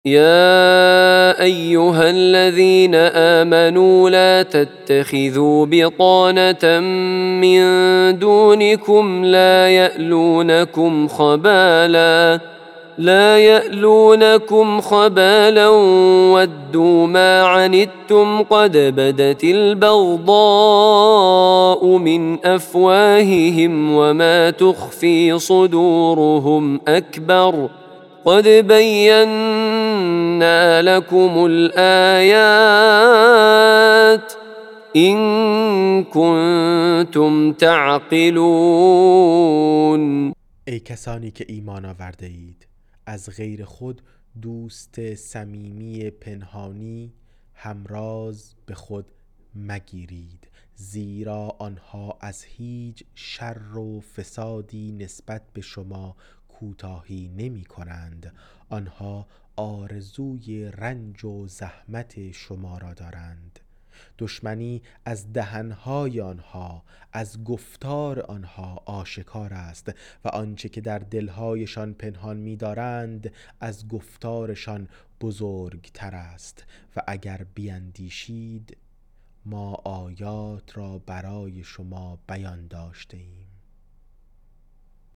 يا أيها الذين آمنوا لا تتخذوا بطانة من دونكم لا يألونكم خبالا ودوا ما عنتم قد بدت البغضاء من أفواههم وما تخفي صدورهم أكبر قد بينا لكم الآيات إن كنتم تعقلون. ای کسانی که ایمان آورده اید، از غیر خود دوست صمیمی پنهانی همراز به خود مگیرید، زیرا آنها از هیچ شر و فسادی نسبت به شما کوتاهی نمی کنند. آنها آرزوی رنج و زحمت شما را دارند. دشمنی از دهنهای آنها، از گفتار آنها آشکار است و آنچه که در دلهایشان پنهان می دارند از گفتارشان بزرگتر است. و اگر بیندیشید ما آیات را برای شما بیان داشته ایم.